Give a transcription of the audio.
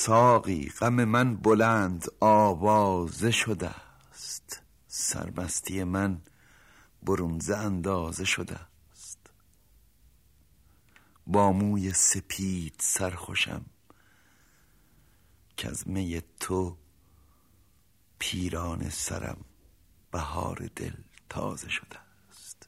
ساقی غم من بلند آوازه شده است، سرمستی من برون ز اندازه شده است. با موی سپید سرخوشم که از می تو پیران سرم بهار دل تازه شده است.